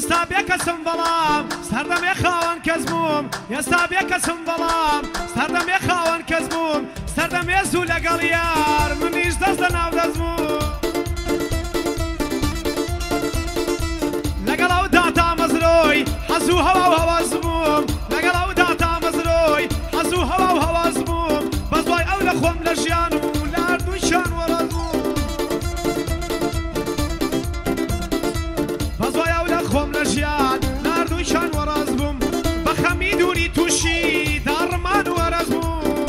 ئێستا بێکەسم بەڵام سەردەمێ خاوەن کەس بووم ئێستا بێکەسم بەڵام سەردەمێ خاوەن کەس بووم سەردەمێ زوو لەگەڵ یار منیش دەست لە ناو دەست بووم لەگەڵ ئەودا تا مەزرۆی حەزوو هەوا و هەواز بووم لەگەڵ ئەودا تا مەزرۆی حەزوو هەوا و هەواز بووم بەزوای ئەو لە خۆم لە ژیان و لە هەردووشان وەڕاز بووم بەزوای ئەو لە خۆم لە ژیان لە هەردووشان وەڕاز بووم بە خەمی دووری تووشی داڕمان و وەرەز بووم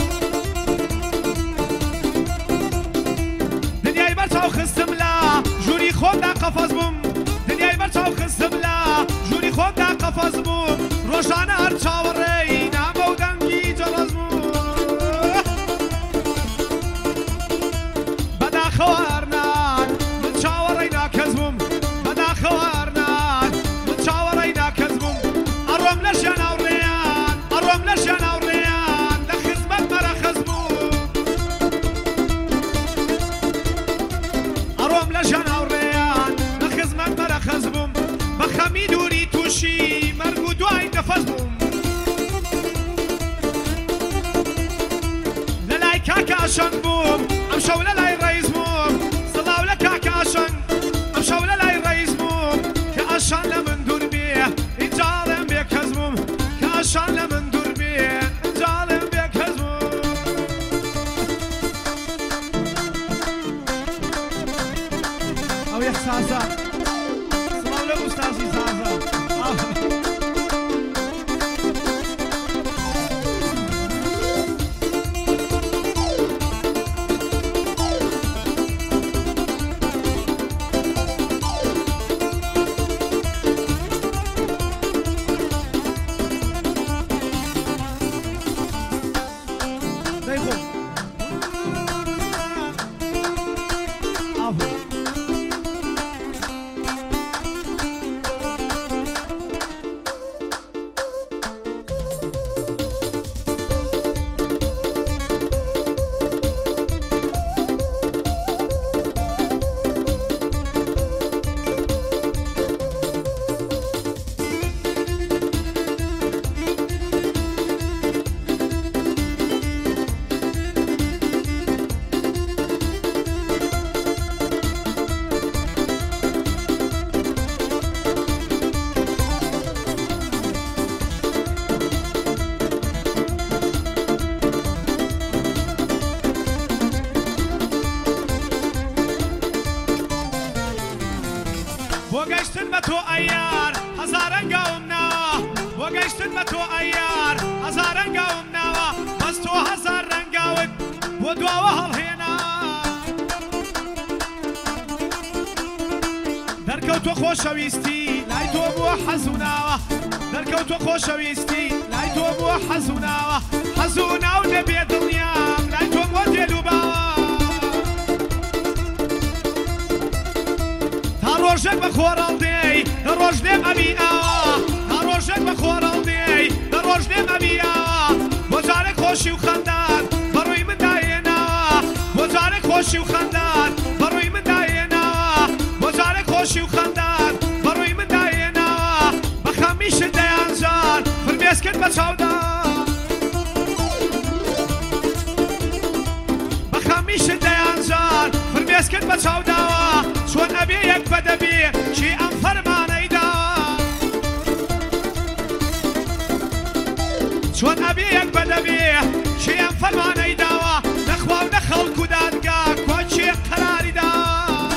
دنیای بەرچاو خستم لە ژووری خۆمدا قەفەز بووم دنیای بەرچاو خستم لە ژووری خۆمدا قەفەز بووم ڕۆژانە هەر چاوەڕێی نامە و دەنگی جەڵەز بووم بەداخەوە هەرنان من چاوەڕێی ناکەس بووم بەداخەوە هەرنان من چاوەڕێی ناکەس بووم ئەڕۆم لە ژیان هاوڕێیان ئەڕۆم لە ژیان هاوڕێیان لە خزمەت مەرەخەز بووم ئەڕۆم لە ژیان هاوڕێیان لە خزمەت مەرەخەز بووم بە خەمی دووری تووشی مەرگ و دوای نەفەس بووم لە لای کاکە ئاشەنگ بووم ئەم شەو لە لای ڕەیس بووم سڵاو لە کاکە ئاشەنگ ئەم شەو لە لای ڕەیس بووم کە ئاشان لە من دوور بێ ئینجاڵێم بێ کەس بووم کە ئاشان لە من دوور بێ ئینجاڵێم بێ کەس بووم ئەو ئێحساسە سڵاو لە ئوستازی سازە بۆ گەشتن بە تۆ ئەیار هەزارەنگاوم ناوە بۆ گەشتن بە تۆ ئەیار هەزارەنگاوم ناوە بەس تۆ هەزار ڕەنگاوت بۆ دواوە هەڵهێنا دەرکەوتوە خۆشەویستی لای تۆ بووە حەزوو ناوە دەرکەوتوە خۆشەویستی لای تۆ بووە حەزوو ناوە حەزوو ناو نەبێ دڵنیام لای تۆ بۆ دێل و باوە ڕۆژێک بە خۆڕاڵ دێی لە ڕۆژ لێم ئەبی ئاوە تا ڕۆژێک بە خۆڕاڵ دێی لە ڕۆژ لێم ئەبی ئاوە بۆ جارێک خۆشی و خەندان بەڕووی من داهێناوە بۆ جارێک خۆشی و خەندان بەڕووی من داهێناوە بۆ جارێک خۆشی و خەندان بەڕووی من داهێناوە بە خەمیشت دەیانجار فرمێسکرد بە چاودا بە خەمیشت دەیانجار فرمێسکرد بە چاوداوە چۆن ئەبێ یەک بەدەبێ چی ئەم فەرمانەی داوە چۆن ئەبێ یەک بەدەبێ چی ئەم فەرمانەی داوە نەخوا و نە خەڵک و دادگا کوا چێ قەراری داوە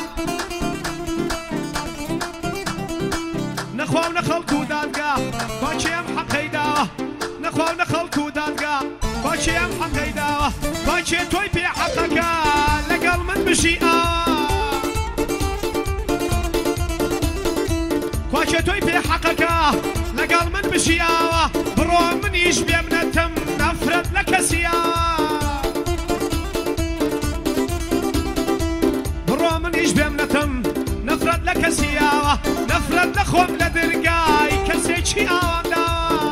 نەخوا و نە خەڵک و دادگا کوا چێ ئەم حەقەی داوە نەخوا و نە خەڵک و دادگا کوا چێ ئەم حەقەی داوە کوا چێ تۆی پێ حەقەکە لەگەڵ من بژی کواچێ تۆی پێ حەقەکە لەگەڵ من بژیاوە بڕۆ منیش بێم نەتەم نەفرەت لە کەسیاوە بڕۆ منیش بێم نەتەم نەفرەت لە کەسیاوە نەفرەت لە خۆم لە دەرگای کەسێکی ئاوەنداوە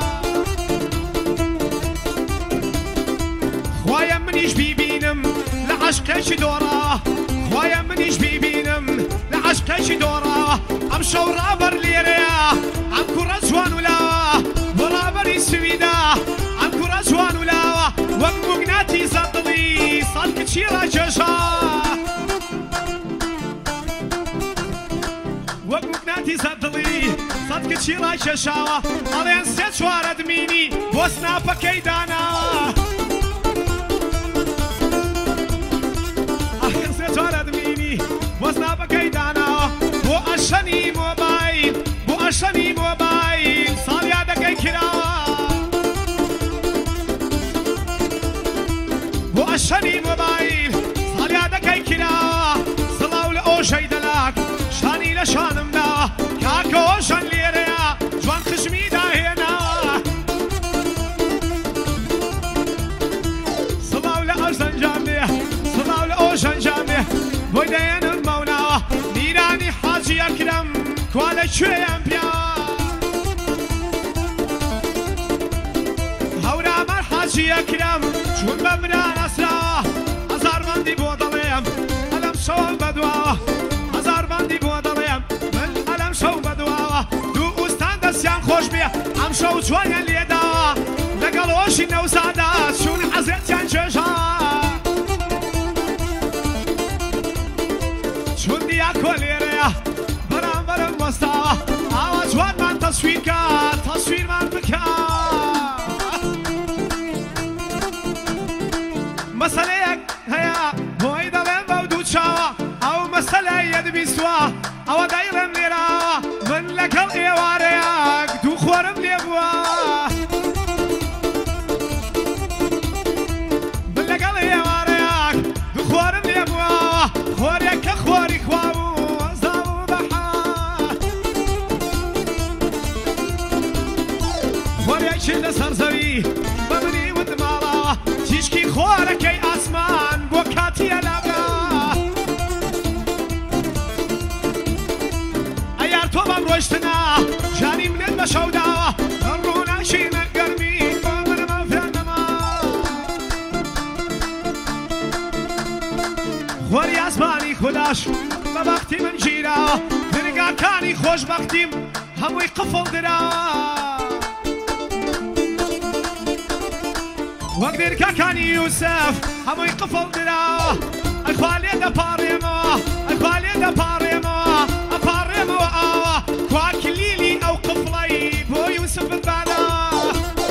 خوایە منیش بیبینم لە عەشقێکی دۆڕاوە خوایە منیش بیبینم لە عەشقێکی دۆڕاوە ئەم شەو ڕابەر لێرەیە جوان ولاوە بەڕابەری سویدا ئەم کوڕە جوان ولاوە وەک موگناتی زەندڵی سەد کچی ڕاکێشا وەک موگناتی زەندڵی سەد کچی ڕاکێشاوە ئەڵێن سێ چوارە دمینی بۆ سناپەکەی داناوە ئەڵێن سێ چوارە دمینی بۆ سناپەکەی داناوە بۆ ئەشەنی مۆبایل بۆ ئەشەنی مۆبایل ساڵیا دەکەی کراوە بۆ ئەشەنی مۆبایل ساڵیا دەکەی کراوە سڵاو لە ئۆژەی دەلاک شانی لە شانم داوە کاکەوە ژەن لێرەیە جوان خشمی داهێناوە سڵاو لە ئەو زەنجامێ سڵاو لە ئەو ژەنجامێ بۆی دەێنم مەوناوە میرانی حاجی ئەکرەم کوا لەکوێیان پیاوە هەورامەر حاجی ئەکرەم چون بە بران ئەسراوە هەزاربەندی بۆ دەڵێم ئەلەم شەوم بەدواوە هەزاربەندی بۆ دەڵێم من ئەلەم شەو بەدواوە دوو ئوستان دەستیان خۆش بێ ئەم شەو جوانیان لێداوە لەگەڵ ئۆژی نەوزادا چون حەزێتیان چێژاوە چون دیاکۆ لێرەیە بەرامبەرم وەستاوە ئاوا جوانمان تەسویرکە تەسویرمان بکە مەسەلەیەک هەیە بۆی دەڵێم بەو دوو چاوە ئەو مەسەلەی یەدبیستوە ئەوە دەیڵێم لێراوە من لەگەڵ ئێوارەیەک دوو خۆرم لێ بووە من لەگەڵ ئێوارەیەک دوو خۆرم لێ بووە خۆرێک کە خۆری خوا بوو زاو بەحا خۆرێکی لەسەر زەوی بە منی وتماڵەوە تیشکی خۆرەکەی ئاسمان بۆ کاتیە لابرا ئەیار تۆ بەم ڕۆیشتنە ژانی منت بە شەوداوە ئەم ڕووناچینە گەرمی بۆ منەمە فێنەما خۆری ئاسمانی خوداش بە بەختی من گیراوە دنگاکانی خۆشبەختیم هەمووی قفڵ دراوە وەک دێرکەکانی یوسف هەمووی قفڵ دراوە ئەخوا لێ دەپاڕێمەوە ئەخوا لێ دەپاڕێمەوە ئەپاڕێمەوە ئاوە کوا کلیلی ئەو قفڵەی بۆ یوسف بنبانەوە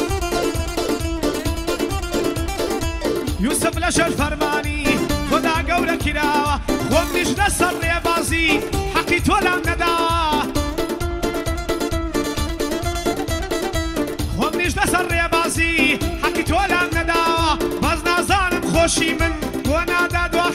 یوسف لەژێر فەرمانی خۆدا گەورە کراوە خۆم نیژدە سەر ڕێبازی حەقی تۆ لام نەداوە خۆم نیژدە سەر ڕێبازی حەقی تۆ لام نەداوە بەس نازانم خۆشی من بۆ نادا دوا